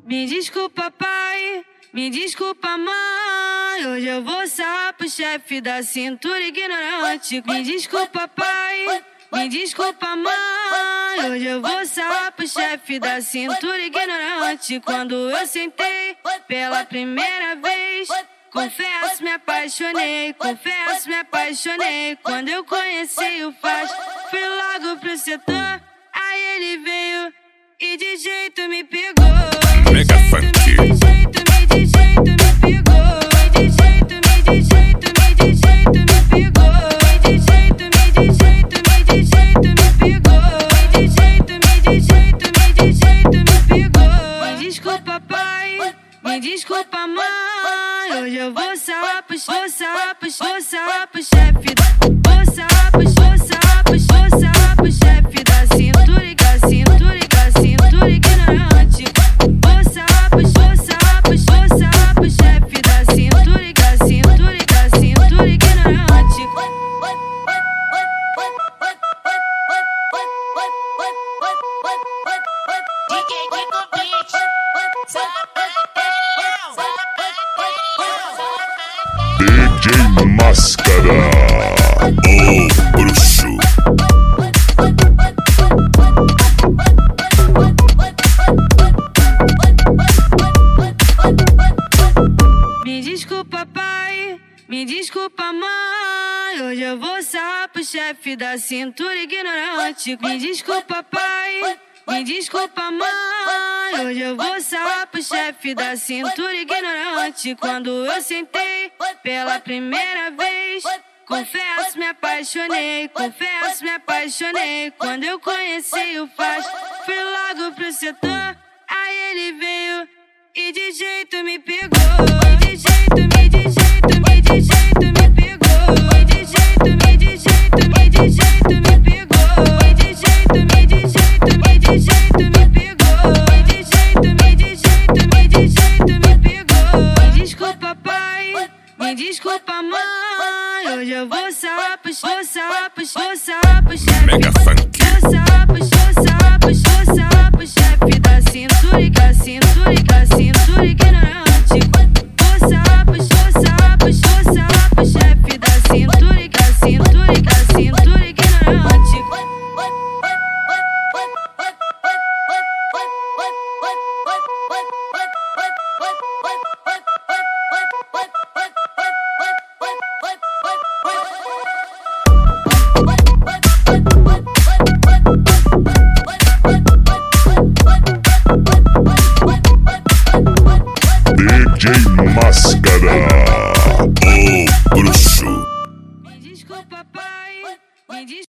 Me desculpa, pai, me desculpa, mãe. Hoje eu vou sarrar pro chefe da cintura ignorante. Me desculpa, pai, me desculpa, mãe. Hoje eu vou sarrar pro chefe da cintura ignorante. Quando eu sentei pela primeira vez, confesso, me apaixonei, confesso, me apaixonei. Quando eu conheci o Faz, fui logo pro setor. Aí ele veio e de jeito me pegou. Mega Funk. De jeito me pegou. De jeito me pegou. De jeito me pegou. De jeito me pegou. Me desculpa, pai, me desculpa, mãe. Hoje eu vou sarrar pro chefe. Vou sarrar pro chefe da cintura ignorante. Vou sarrar pro chefe da cintura ignorante. DJ Máscara, o bruxo. Me desculpa, pai, me desculpa, mãe. Hoje eu vou sarrar pro chefe da cintura ignorante. Me desculpa, pai, me desculpa, mãe. Hoje eu vou sarrar pro chefe da cintura ignorante. Quando eu sentei pela primeira vez, confesso, me apaixonei, confesso, me apaixonei. Quando eu conheci o Faz, fui logo pro setor. Aí ele veio e de jeito me pegou. De jeito me pegou. De jeito me pegou. De jeito me pegou. De jeito me pegou. Me desculpa, pai, me desculpa, mãe. Hoje eu vou sarrar pro chefe. Mega Funk. Vou sarrar pro chefe da cintura ignorante. Vou sarrar pro chefe da cintura ignorante. DJ Máscara, o bruxo. Me desculpa, pai, me desculpa.